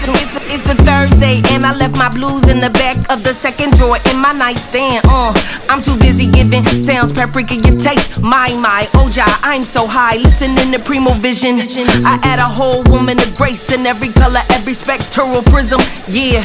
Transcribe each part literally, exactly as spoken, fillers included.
It's a, it's a Thursday and I left my blues in the back of the second drawer in my nightstand. Uh, I'm too busy giving sounds paprika your taste. My, my, Oja, I'm so high. Listening to Primo Vision. I add a whole woman of grace in every color, every spectral prism. Yeah,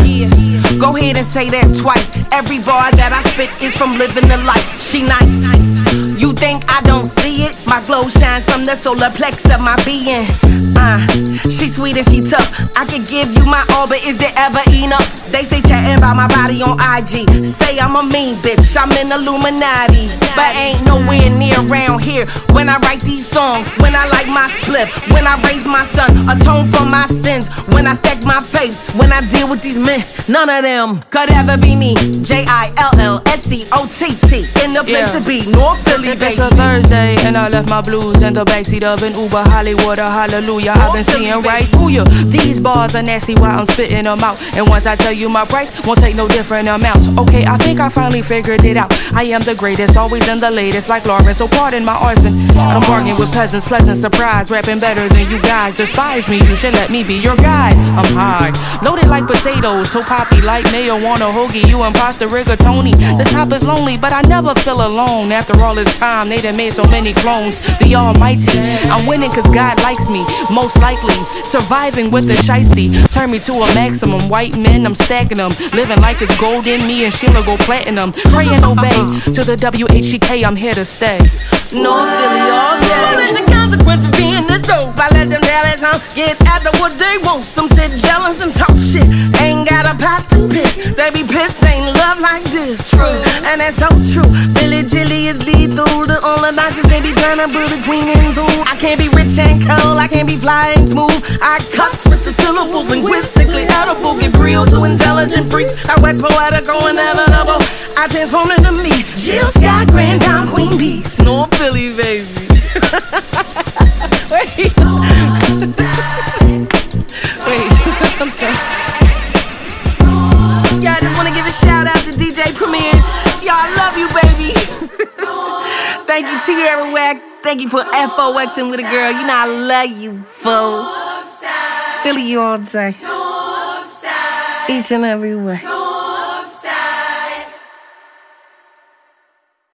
go ahead and say that twice. Every bar that I spit is from living the life. She nice. You think I don't see it? My glow shines from the solar plex of my being. Uh, she sweet and she tough. I could give you my all, but is it ever enough? They say chatting about my body on I G. Say I'm a mean bitch, I'm in Illuminati. But ain't nowhere near around here when I write these songs. When I like my split, when I raise my son, atone for my sins. When I stack my papes, when I deal with these men. None of them could ever be me. J I L L S C O T T. In the place yeah. to be, North Philly, baby. It's a Thursday and I left my blues in the backseat of an Uber. Hollywood, a hallelujah. I've been seeing right through you. These bars are nasty while I'm spitting them out. And once I tell you my price, won't take no different amounts. Okay, I think I finally figured it out. I am the greatest, always in the latest, like Lauren. So pardon my arson. I'm bargaining with peasants, pleasant surprise. Rapping better than you guys. Despise me, you should let me be your guide. I'm high, loaded like potatoes, so poppy like mayo on a hoagie. You imposter rigatoni. The top is lonely, but I never feel alone. After all this time, they done made so many clones. The almighty, I'm winning cause God likes me. Most likely, surviving with the shiesty. Turn me to a maximum. White men, I'm stacking them. Living like it's gold in me and Sheila go platinum. Pray and obey to the W H E K, I'm here to stay. North Philly all day. What is the consequence for being this dope? I let them Dallas huh? get after what they want. Some sit jealous and talk shit. Ain't got a pot to piss. They be pissed, ain't love like this. True, and that's so true. Billy Jilly is lethal. The only boxes they be trying to put a queen into. I can't be rich and cold. I can't be fly and smooth. I cuts with the syllables, linguistically edible. Give real to intelligent freaks. I wax poetical and inevitable. I transform into me. Jill Scott, Grand Town Queen Bees. North Philly, baby. Wait. Wait. Yeah, I just want to give a shout out to D J Premier. Y'all, I love you, baby. Thank you, Tierra Wack. Thank you for F O Xing with a girl. You know I love you, fool. Philly you all day. Each and every way.